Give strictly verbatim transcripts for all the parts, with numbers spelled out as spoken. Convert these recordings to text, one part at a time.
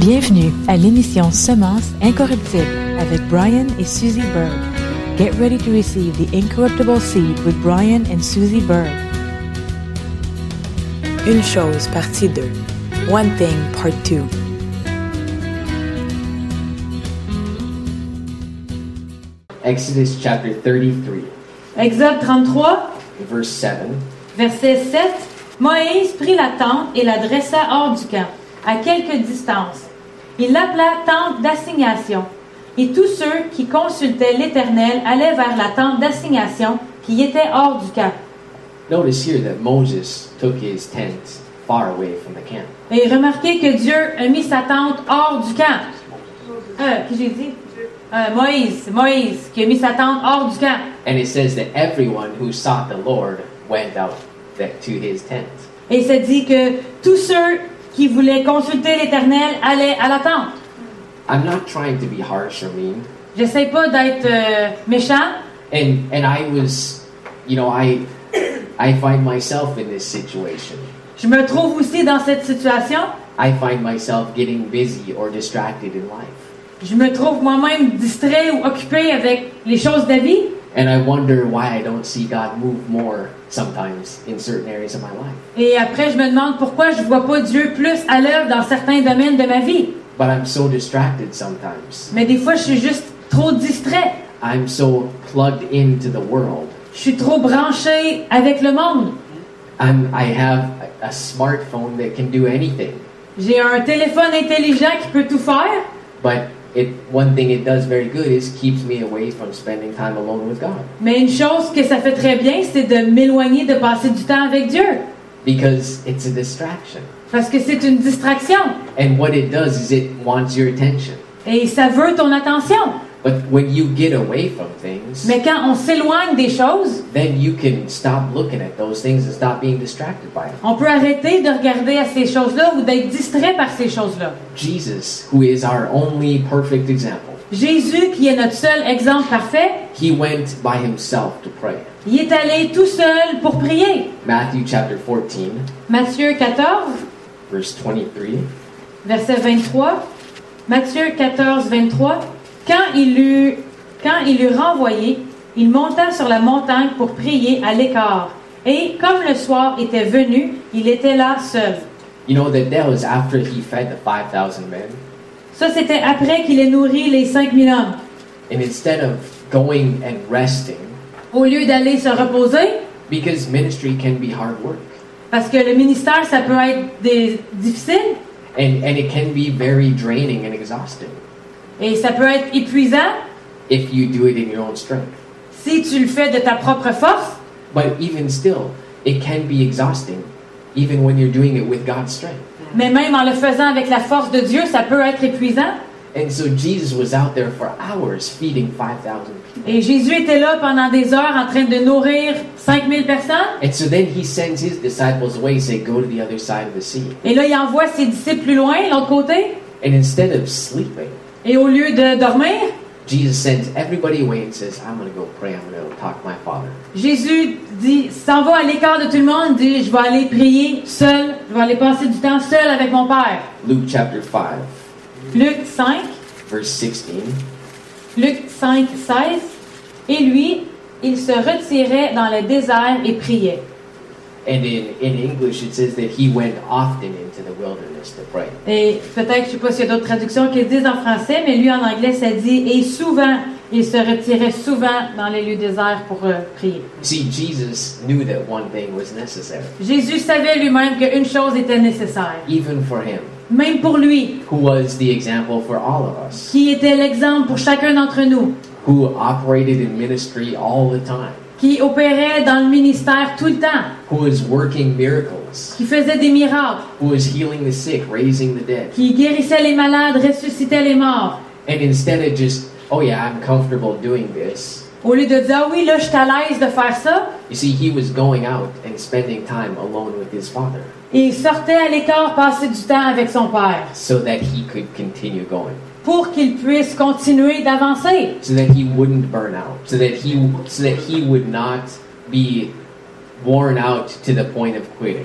Bienvenue à l'émission Semences incorruptibles avec Brian et Susie Berg. Get ready to receive the incorruptible seed with Brian and Susie Berg. Une chose, partie deux. One thing, part two. Exodus chapter thirty-three, Exode trente-trois, verse seven. verset sept. Moïse prit la tente et la dressa hors du camp, à quelque distance. Il l'appela tente d'assignation. Et tous ceux qui consultaient l'Éternel allaient vers la tente d'assignation qui était hors du camp. Notice here that Moses took his tent far away from the camp. Et remarquez que Dieu a mis sa tente hors du camp. Euh, qui j'ai dit? Euh, Moïse, Moïse, qui a mis sa tente hors du camp. And it says that everyone who sought the Lord went out that- to his tent. Et ça dit que tous ceux qui voulaient consulter l'Éternel allaient à la tente. I'm not trying to be harsh or mean. J'essaie pas d'être euh, méchant. And and I was, you know, I I find myself in this situation. Je me trouve aussi dans cette situation. I find myself getting busy or distracted in life. Je me trouve moi-même distrait ou occupé avec les choses de la vie. And I wonder why I don't see God move more sometimes in certain areas of my life. Et après, je me demande pourquoi je vois pas Dieu plus à l'œuvre dans certains domaines de ma vie. But I'm so distracted sometimes. Mais des fois, je suis juste trop distrait. I'm so plugged into the world. Je suis trop branché avec le monde. I'm, I have a, a smartphone that can do anything. J'ai un téléphone intelligent qui peut tout faire. But it, one thing it does very good is keeps me away from spending time alone with God. Mais une chose que ça fait très bien, c'est de m'éloigner de passer du temps avec Dieu. Because it's a distraction. Parce que c'est une distraction. And what it does is it wants your attention. Et ça veut ton attention. But when you get away from things, Mais quand on s'éloigne des choses, then you can stop looking at those things and stop being distracted by them. on peut arrêter de regarder à ces choses-là ou d'être distrait par ces choses-là. Jesus, who is our only perfect example, Jésus, qui est notre seul exemple parfait, he went by himself to pray. il est allé tout seul pour prier. Matthew chapter fourteen, Matthieu quatorze, verse twenty-three. verset vingt-trois. Matthieu quatorze, vingt-trois. Quand il eut, quand il eut renvoyé, il monta sur la montagne pour prier à l'écart. Et comme le soir était venu, il était là seul. You know that that was after he fed the five thousand men. Ça, c'était après qu'il ait nourri les cinq mille hommes. And instead of going and resting, Au lieu d'aller se reposer, because ministry can be hard work, parce que le ministère, ça peut être des, difficile, and, and it can be very draining and exhausting et ça peut être épuisant if you do it in your own strength. si tu le fais de ta propre force. But even still, it can be exhausting, even when you're doing it with God's strength. Mais même en le faisant avec la force de Dieu, ça peut être épuisant. And so Jesus was out there for hours feeding five thousand people. Et Jésus était là pendant des heures en train de nourrir cinq mille personnes. And so then he sends his disciples away and say, go to the other side of the sea. Et là, il envoie ses disciples plus loin, l'autre côté. And instead of sleeping, Et au lieu de dormir, Jesus sends everybody away and says, I'm going to go pray. I'm going to talk to my Father. Jésus dit, s'en va à l'écart de tout le monde, dit, je vais aller prier seul, je vais aller passer du temps seul avec mon Père. Luke chapter five, Luc cinq, verse sixteen. Luc cinq, seize. Et lui, il se retirait dans le désert et priait. And in, in English, it says that he went often into the wilderness to pray. Et peut-être, je sais pas s'il y a d'autres traductions qui le disent en français, mais lui en anglais, ça dit, et souvent, il se retirait souvent dans les lieux déserts pour euh, prier. See, Jesus knew that one thing was necessary, Jésus savait lui-même qu'une chose était nécessaire, even for him, même pour lui, who was the example for all of us, qui était l'exemple pour chacun d'entre nous, who operated in ministry all the time, qui opérait dans le ministère tout le temps, who was working miracles, qui faisait des miracles, who was healing the sick, raising the dead. qui guérissait les malades, ressuscitait les morts. And instead of just, oh yeah, I'm comfortable doing this, Au lieu de dire, ah oui, là, je suis à l'aise de faire ça, you see, he was going out and spending time alone with his Father il sortait à l'écart passer du temps avec son Père so that he could continue going, pour qu'il puisse continuer d'avancer, so that he wouldn't burn out, so that he, so that he would not be worn out to the point of quitting.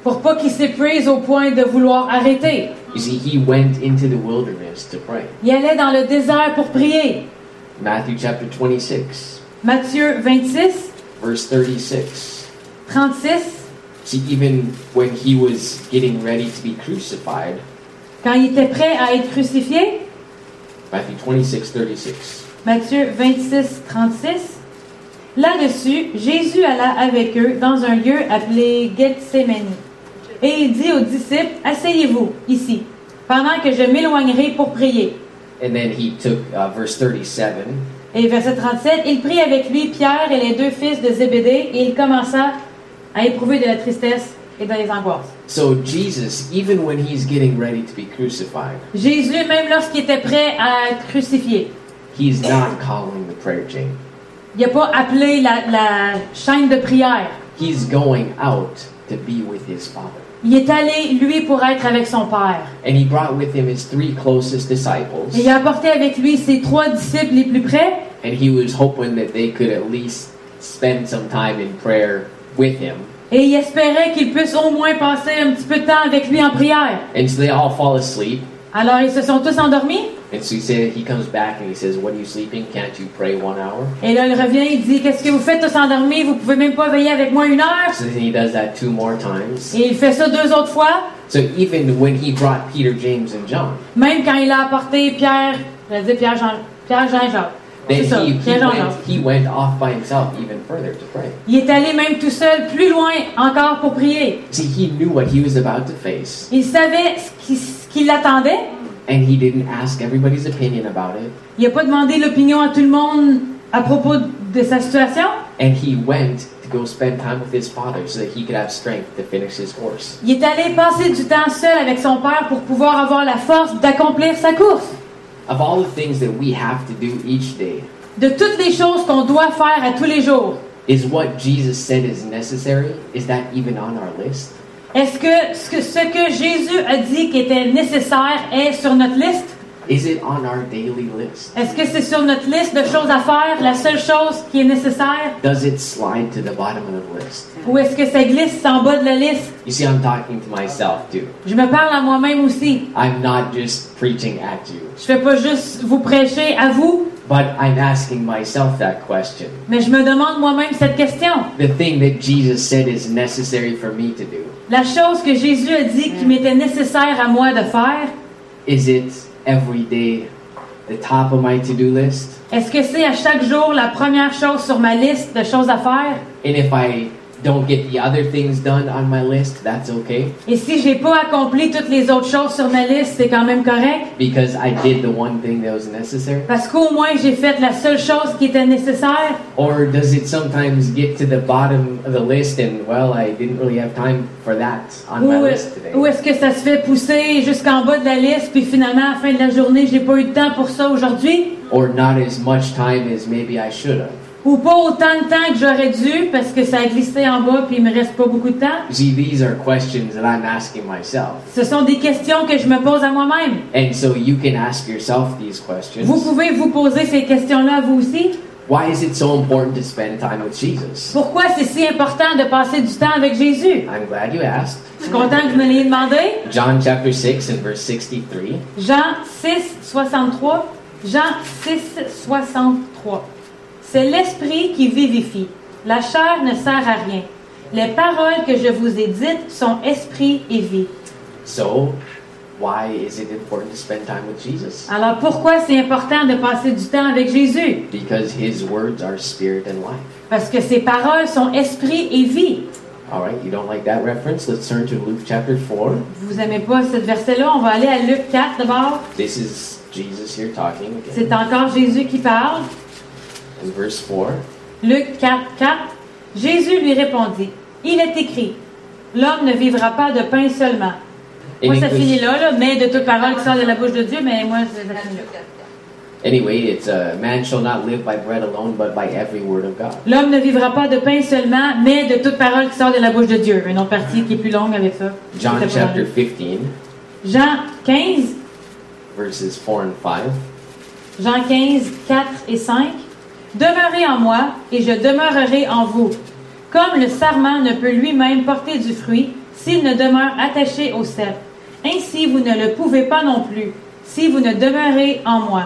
pour pas qu'il s'épuise au point de vouloir arrêter. You see, he went into the wilderness to pray. Il allait dans le désert pour prier. Matthew chapter twenty-six, Matthieu vingt-six, verse thirty-six. trente-six, See, even when he was getting ready to be crucified, quand il était prêt à être crucifié, Matthew twenty-six, thirty-six. Matthieu vingt-six, trente-six, là-dessus, Jésus alla avec eux dans un lieu appelé Gethsémani. Et il dit aux disciples, « Asseyez-vous ici, pendant que je m'éloignerai pour prier. » And then he took uh, verse thirty-seven. Et verset trente-sept, il prit avec lui Pierre et les deux fils de Zébédée, et il commença à éprouver de la tristesse et de les angoisses. So Jesus, even when he's getting ready to be crucified, Jésus, même lorsqu'il était prêt à être crucifié, he's not calling the prayer chain. il n'a pas appelé la, la chaîne de prière. He's going out to be with his Father. Il est allé, lui, pour être avec son Père. And he brought with him his three closest disciples. Et il a apporté avec lui ses trois disciples les plus près. And he was hoping that they could at least spend some time in prayer with him. Et il espérait qu'ils puissent au moins passer un petit peu de temps avec lui en prière. And so they all fall asleep. Alors, ils se sont tous endormis. And so he said, he comes back and he says, "What are you sleeping? Can't you pray one hour?" Et là, il revient, il dit, « Qu'est-ce que vous faites tous endormis? Vous pouvez même pas veiller avec moi une heure? So then he does that two more times. Et il fait ça deux autres fois. So even when he brought Peter, James, and John, Même quand il a apporté Pierre, je vais dire Pierre, Jean, Pierre, Jean et Jacques. C'est then ça, he, he, Pierre, Jean, went, Jacques. he went off by himself even further to pray. Il est allé même tout seul, plus loin encore pour prier. See, he knew what he was about to face, Il savait ce qui, ce qui l'attendait. and he didn't ask everybody's opinion about it. Il n'a pas demandé l'opinion à tout le monde à propos de sa situation. And he went to go spend time with his Father so that he could have strength to finish his course. Il est allé passer du temps seul avec son père pour pouvoir avoir la force d'accomplir sa course. Of all the things that we have to do each day, De toutes les choses qu'on doit faire à tous les jours, is what Jesus said is necessary, is that even on our list? est-ce que ce, que ce que Jésus a dit qui était nécessaire est sur notre liste? Is it on our daily list? Est-ce que c'est sur notre liste de choses à faire, la seule chose qui est nécessaire? Does it slide to the bottom of the list? Ou est-ce que ça glisse en bas de la liste? You see, I'm talking to myself too. Je me parle à moi-même aussi. I'm not just preaching at you, Je fais pas juste vous prêcher à vous, but I'm asking myself that question. mais je me demande moi-même cette question. The thing that Jesus said is necessary for me to do, La chose que Jésus a dit qui m'était nécessaire à moi de faire, is it every day the top of my to-do list? est-ce que c'est à chaque jour la première chose sur ma liste de choses à faire? And if I don't get the other things done on my list, that's okay, Et si j'ai pas accompli toutes les autres choses sur ma liste, c'est quand même correct? because I did the one thing that was necessary? Parce qu'au moins j'ai fait la seule chose qui était nécessaire? Or does it sometimes get to the bottom of the list and, well, I didn't really have time for that on my Ou, list today? ou est-ce que ça se fait pousser jusqu'en bas de la liste, puis finalement, à la fin de la journée, j'ai pas eu de temps pour ça aujourd'hui? Or not as much time as maybe I should have? Ou pas autant de temps que j'aurais dû, parce que ça a glissé en bas, puis il me reste pas beaucoup de temps? You see, these are questions that I'm asking myself. Ce sont des questions que je me pose à moi-même. And so you can ask yourself these questions. Vous pouvez vous poser ces questions-là vous aussi. Why is it so important to spend time with Jesus? Pourquoi c'est si important de passer du temps avec Jésus? I'm glad you asked. Je suis content que vous me l'ayez demandé. John chapter six and verse sixty-three. Jean six, soixante-trois. Jean six, soixante-trois. C'est l'esprit qui vivifie. La chair ne sert à rien. Les paroles que je vous ai dites sont esprit et vie. So, why is it important to spend time with Jesus? Alors pourquoi c'est important de passer du temps avec Jésus? Because his words are spirit and life. Parce que ses paroles sont esprit et vie. All right, you don't like that reference? Let's turn to Luke chapter four. Vous aimez pas cette verset-là? On va aller à Luc quatre d'abord. This is Jesus here talking again. C'est encore Jésus qui parle. In verse four. Luc quatre, quatre. Jésus lui répondit, « Il est écrit, l'homme ne vivra pas de pain seulement. » Moi, ça finit là, là, mais de toute parole qui sort de la bouche de Dieu, mais moi, ça finit là. Anyway, it's uh, man shall not live by bread alone, but by every word of God. L'homme ne vivra pas de pain seulement, mais de toute parole qui sort de la bouche de Dieu. Une autre partie qui est plus longue avec ça. John C'était pas chapter dans- fifteen, Jean quinze, verses four and five. Jean quinze, quatre et cinq. Demeurez en moi, et je demeurerai en vous. Comme le sarment ne peut lui-même porter du fruit s'il ne demeure attaché au cep. Ainsi, vous ne le pouvez pas non plus, si vous ne demeurez en moi.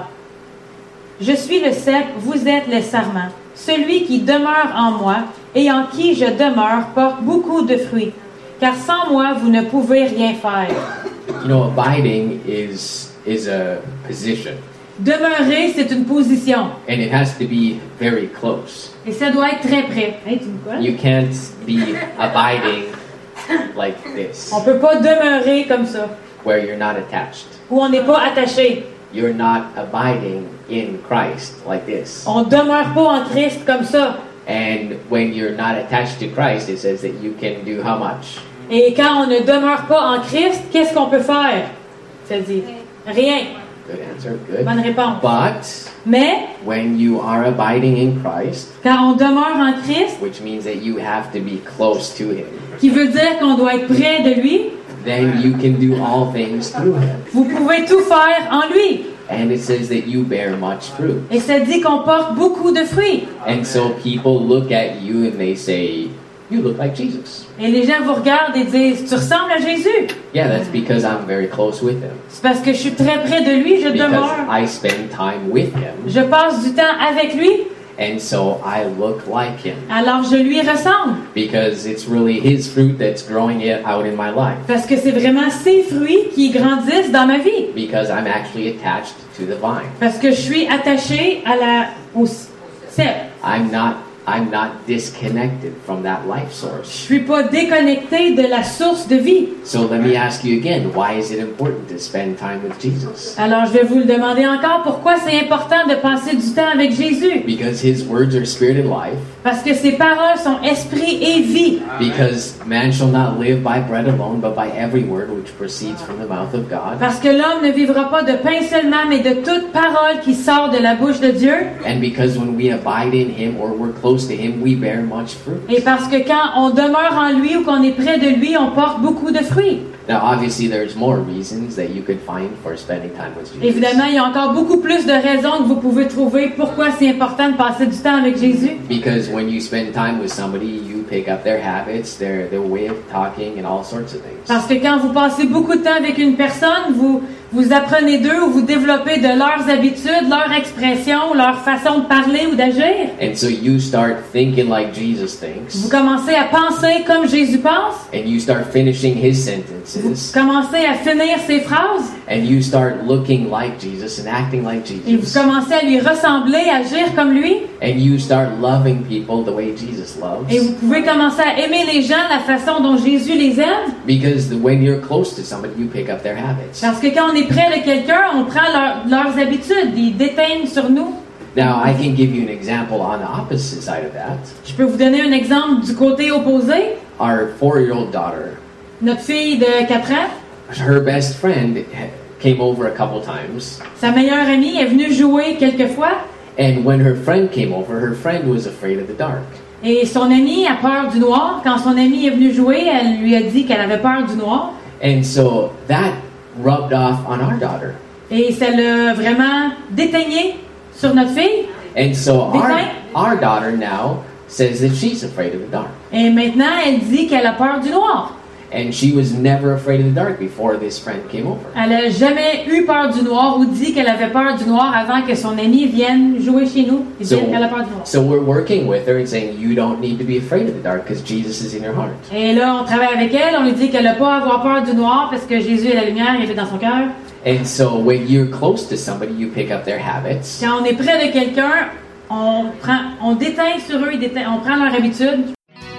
Je suis le cep, vous êtes les sarments. Celui qui demeure en moi et en qui je demeure porte beaucoup de fruits, car sans moi, vous ne pouvez rien faire. You know, abiding is is a position, Demeurer, c'est une position, and it has to be very close. et ça doit être très près. Hey, tu me quoi? You can't be abiding like this, On peut pas demeurer comme ça, where you're not attached. où on n'est pas attaché. You're not abiding in Christ like this. On demeure pas en Christ comme ça. And when you're not attached to Christ, it says that you can do how much? Et quand on ne demeure pas en Christ, qu'est-ce qu'on peut faire? Ça dit rien. Good answer, good. Bonne réponse. But Mais when you are abiding in Christ, quand on demeure en Christ, which means that you have to be close to Him, qui veut dire qu'on doit être près de lui, then you can do all things through Him. vous pouvez tout faire en lui. And it says that you bear much fruit. Et ça dit qu'on porte beaucoup de fruits. And so people look at you and they say, you look like Jesus. Et les gens vous regardent et disent, tu ressembles à Jésus. Yeah, that's because I'm very close with Him. C'est parce que je suis très près de lui, je Because demeure. I spend time with Him. Je passe du temps avec lui, And so I look like Him. alors je lui ressemble. Because it's really His fruit that's growing it out in my life. Parce que c'est vraiment ses fruits qui grandissent dans ma vie. Because I'm actually attached to the vine. Parce que je suis attachée à la, au cep. I'm not I'm not disconnected from that life Je source. suis pas déconnectée de la source de vie. So let me ask you again, why is it important to spend time with Jesus? Alors je vais vous le demander encore, pourquoi c'est important de passer du temps avec Jésus? Because His words are spirit and life. Parce que ses paroles sont esprit et vie. Because man shall not live by bread alone, but by every word which proceeds from the mouth of God. Parce que l'homme ne vivra pas de pain seulement, mais de toute parole qui sort de la bouche de Dieu. And because when we abide in Him or we're close to Him, we bear much fruit. Et parce que quand on demeure en lui ou qu'on est près de lui, on porte beaucoup de fruits. Now, obviously, there's more reasons that you could find for spending time with Jesus. Évidemment, il y a encore beaucoup plus de raisons que vous pouvez trouver pourquoi c'est important de passer du temps avec Jésus. Because when you spend time with somebody, you pick up their habits, their their way of talking, and all sorts of things. Parce que quand vous passez beaucoup de temps avec une personne, vous, vous apprenez d'eux ou vous développez de leurs habitudes, leurs expressions, leur façon de parler ou d'agir. And so you start thinking like Jesus Vous thinks, commencez à penser comme Jésus pense. and you start finishing His Vous sentences, commencez à finir ses phrases. and you start looking like Jesus and acting like Et vous Jesus, commencez à lui ressembler, agir comme lui. and you start loving people the way Jesus Et loves. vous pouvez commencer à aimer les gens la façon dont Jésus les aime. Because the, when you're close to somebody, you pick up their habits. Parce que quand on est près de quelqu'un, on prend leur- leurs habitudes, ils déteignent sur nous. Now, I can give you an example on the opposite side of that. Je peux vous donner un exemple du côté opposé. Our four-year-old daughter, Notre fille de quatre ans, her best friend came over a couple times, sa meilleure amie est venue jouer quelques fois. and when her friend came over, her friend was afraid of the dark. Et son amie a peur du noir. Quand son amie est venue jouer, elle lui a dit qu'elle avait peur du noir. And so that rubbed off on our daughter. Et ça l'a vraiment déteigné sur notre fille. And so our, Déteint. our daughter now says that she's afraid of the dark. Et maintenant, elle dit qu'elle a peur du noir. And she was never afraid of the dark before this friend came over. Elle n'a jamais eu peur du noir ou dit qu'elle avait peur du noir avant que son amie vienne jouer chez nous et So, dise qu'elle a peur du noir. so we're working with her and saying, you don't need to be afraid of the dark because Jesus is in your heart. Et là, on travaille avec elle, on lui dit qu'elle n'a pas à avoir peur du noir parce que Jésus est la lumière, il est dans son cœur. And so when you're close to somebody, you pick up their habits. Quand on est près de quelqu'un, on prend, on déteint sur eux, déteint- on prend leur habitude.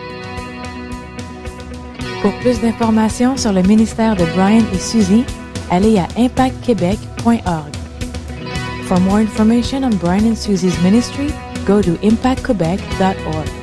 Pour plus d'informations sur le ministère de Brian et Suzy, allez à impact québec point org. For more information on Brian and Suzy's ministry, go to impact quebec dot org.